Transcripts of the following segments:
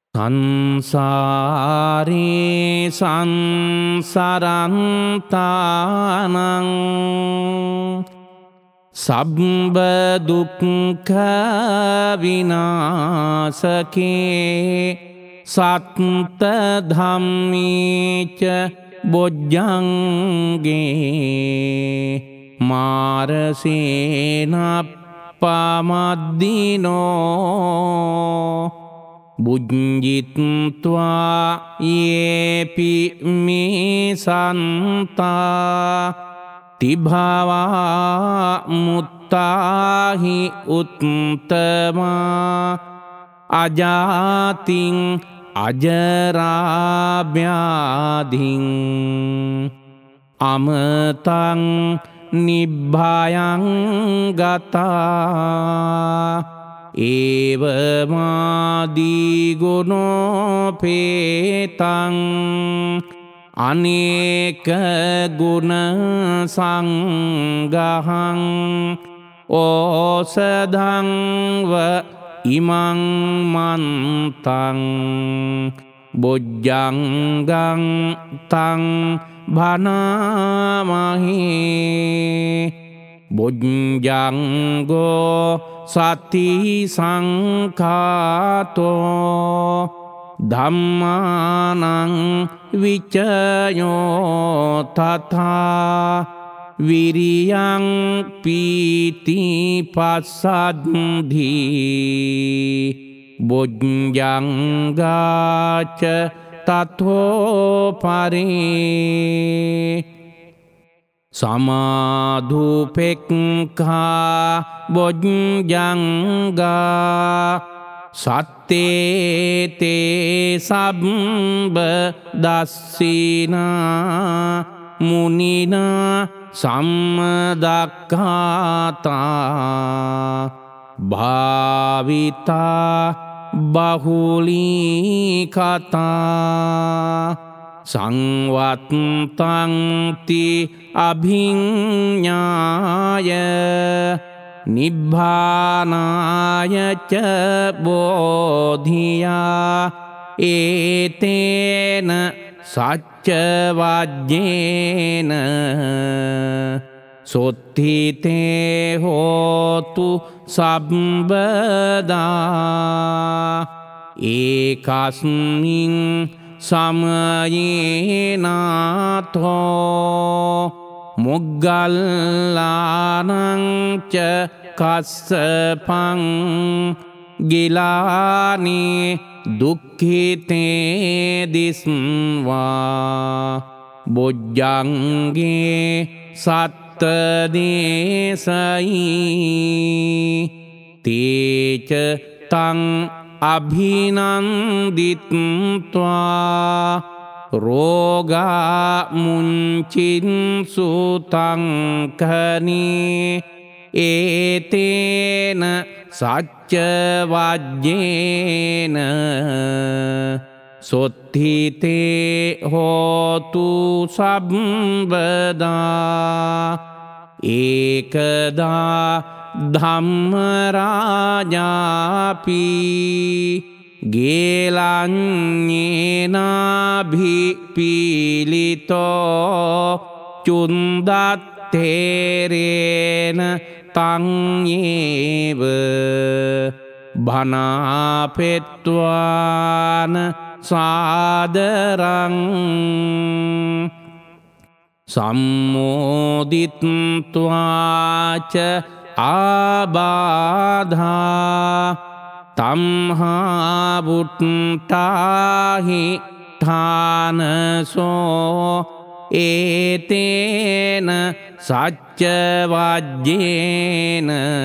සංසාරේ සංසරන්තානං සබ්බ දුක්ඛ විනාශකේ සත්ත ධම්මේච බොජ්ජංගේ මාරසේනප්පමද්දිනෝ බුඤ්ජිත්වා යේපි මේ සන්තා තිභාවා මුත්තාහි උත්තමා අජාතින් අජරාභ්‍යාධින් අමතං නිබ්භයං ගතා ඒවමාදී ගුණෝපේතං අනේක ගුණ සංගහං ඕසධංව ඉමං මන්තං බොජ්ජංගං තං භනාමහේ බොජ්ජංගෝ සති සංඛාතෝ ධම්මානං විචයෝ තථා විරියං පීති පස්සද්ධි බොජ්ජංගාච තතෝ පරේ සමාධුපෙක්ඛා බොජ්ජංගා සත්තේ සබ්බ දස්සිනා මුනිනා සම්මදක්ඛාතා භාවිතා බහුලී කතා සංවත්තං ති අභිඤ්ඤාය නිබ්බානාය ච බෝධියා ඒතේන සච්ච වජ්ජේන සොත්ථිතේ හෝතු සම්බදා ඒකස්මින් සමයේනාතෝ මුග්ගල්ලානං ච කස්සපං ගිලානි දුක්ඛිතේ දිස්වා බොජ්ජංගේ සත්ත දේසයි තේච තං අභිනන්දිත්වා රෝගා මුංචින්සු තංකනී ඒතේන සච්ච වජ්ජේන සොත්ථිතේ හෝතු සම්බදා ඒකදා ධම්මරාජාපි ගේලඤ්ඤේනාභිපීලිතෝ චුන්දත්තේරේන තංයේව භනාපෙත්වාන සාදරං සම්මෝදිත්වාච ආබාධා තම්හා බුට්ටාහි ඨානසෝ ඒතේන සච්ච වජ්ජේන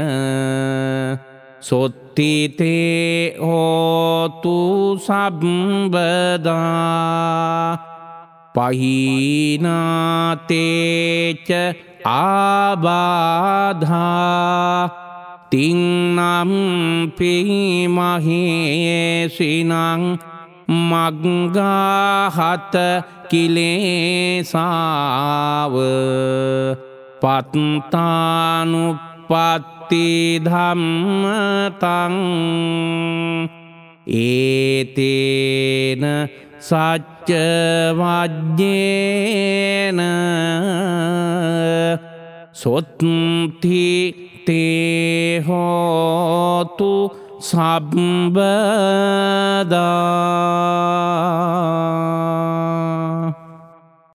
සොත්ථිතේ හෝතු සම්බදා පහීනාතේච ආබාධා තින්නම්පි මහේසිනං මග්ගාහත කිලේසාව පත්තානුප්පත්ති ධම්මතං ඒතේන සච්ච වජ්ජේන සොත්ති තේ හෝතු සබ්බදා.